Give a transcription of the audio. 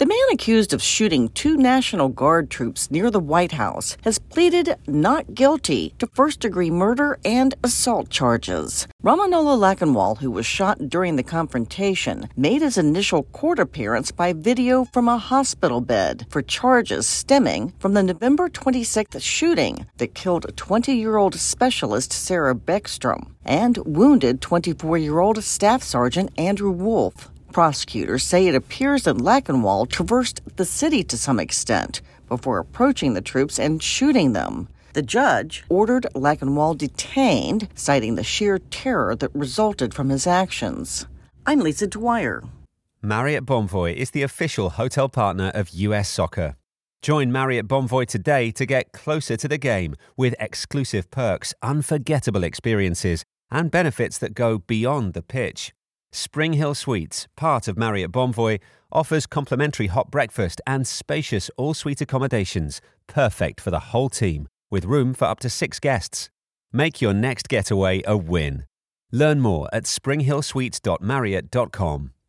The man accused of shooting 2 National Guard troops near the White House has pleaded not guilty to first-degree murder and assault charges. Ramanola Lakhanwal, who was shot during the confrontation, made his initial court appearance by video from a hospital bed for charges stemming from the November 26th shooting that killed 20-year-old specialist Sarah Beckstrom and wounded 24-year-old Staff Sergeant Andrew Wolf. Prosecutors say it appears that Lakhanwal traversed the city to some extent before approaching the troops and shooting them. The judge ordered Lakhanwal detained, citing the sheer terror that resulted from his actions. I'm Lisa Dwyer. Marriott Bonvoy is the official hotel partner of US Soccer. Join Marriott Bonvoy today to get closer to the game with exclusive perks, unforgettable experiences, and benefits that go beyond the pitch. Spring Hill Suites, part of Marriott Bonvoy, offers complimentary hot breakfast and spacious all-suite accommodations, perfect for the whole team, with room for up to 6 guests. Make your next getaway a win. Learn more at springhillsuites.marriott.com.